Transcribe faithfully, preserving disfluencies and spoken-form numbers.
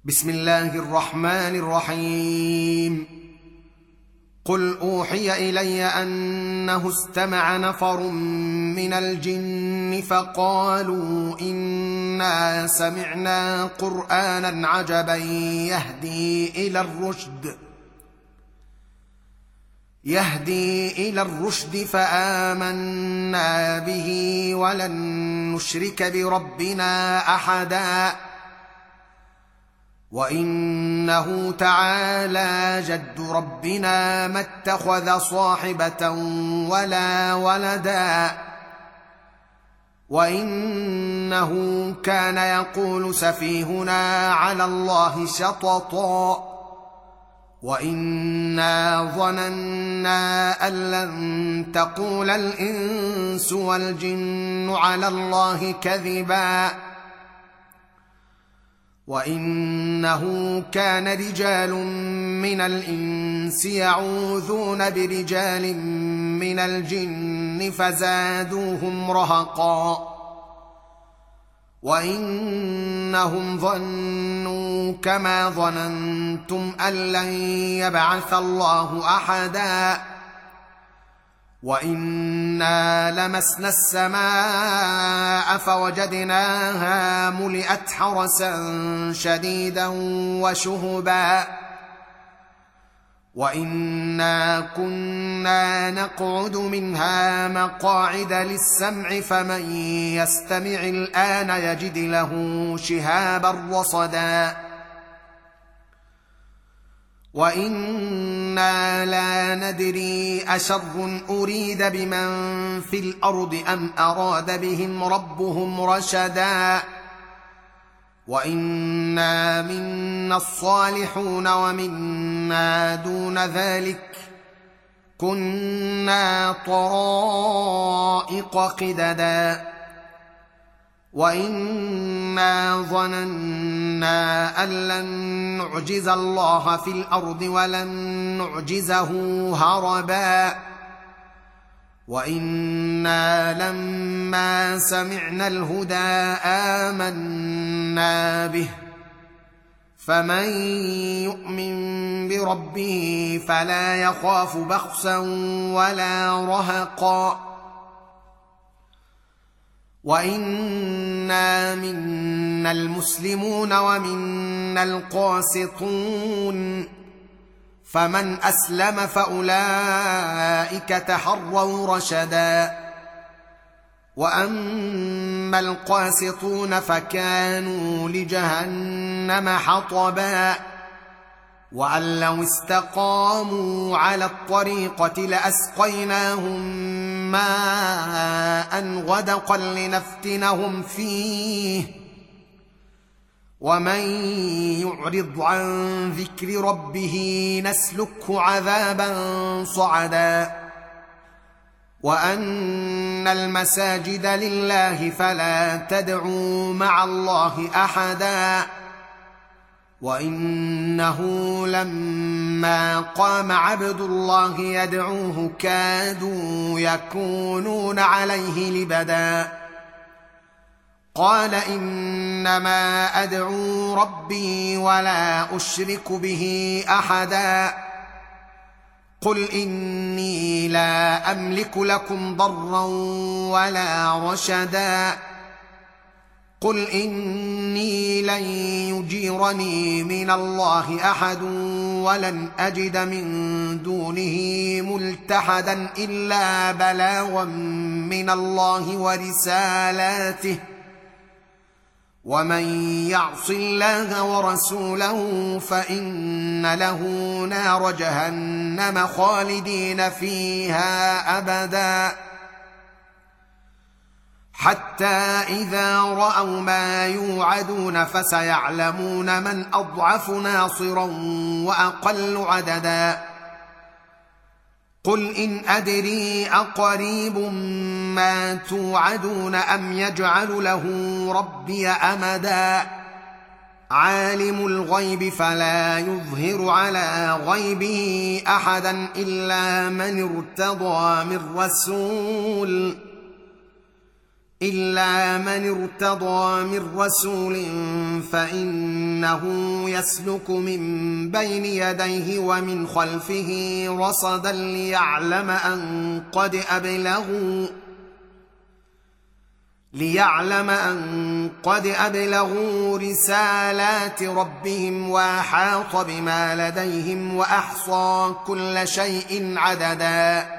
بسم الله الرحمن الرحيم. قل اوحي الي انه استمع نفر من الجن فقالوا انا سمعنا قرانا عجبا يهدي الى الرشد يهدي الى الرشد فآمنا به ولن نشرك بربنا احدا وانه تعالى جد ربنا ما اتخذ صاحبة ولا ولدا وانه كان يقول سفيهنا على الله شططا وانا ظننا ان لن تقول الانس والجن على الله كذبا وانه كان رجال من الانس يعوذون برجال من الجن فزادوهم رهقا وانهم ظنوا كما ظننتم ان لن يبعث الله احدا وانا لمسنا السماء فوجدناها ملئت حرسا شديدا وشهبا وانا كنا نقعد منها مقاعد للسمع فمن يستمع الان يجد له شهابا رصدا وإنا لا ندري أشر أريد بمن في الأرض أم أراد بهم ربهم رشدا وإنا منا الصالحون ومنا دون ذلك كنا طرائق قددا وإنا ظننا أن لن نعجز الله في الأرض ولن نعجزه هربا وإنا لما سمعنا الهدى آمنا به فمن يؤمن بربه فلا يخاف بخسا ولا رهقا وإنا منا المسلمون ومنا القاسطون فمن أسلم فأولئك تحروا رشدا وأما القاسطون فكانوا لجهنم حطبا وأن لو استقاموا على الطريقة لأسقيناهم ماء غدقا لنفتنهم فيه ومن يعرض عن ذكر ربه نسلكه عذابا صعدا وأن المساجد لله فلا تدعوا مع الله أحدا وإنه لما قام عبد الله يدعوه كادوا يكونون عليه لبدا قال إنما أدعو ربي ولا أشرك به أحدا قل إني لا أملك لكم ضرا ولا رشدا قل إني لن يجيرني من الله أحد ولن أجد من دونه ملتحدا إلا بلاغا من الله ورسالاته ومن يعص الله ورسوله فإن له نار جهنم خالدين فيها أبدا حتى إذا رأوا ما يوعدون فسيعلمون من أضعف ناصرا وأقل عددا قل إن أدري أقريب ما توعدون أم يجعل له ربي أمدا عالم الغيب فلا يظهر على غيبه أحدا إلا من ارتضى من رسول إلا من ارتضى من رسول فإنه يسلك من بين يديه ومن خلفه رصدا ليعلم أن قد أبلغوا ليعلم أن قد أبلغوا رسالات ربهم وأحاط بما لديهم وأحصى كل شيء عددا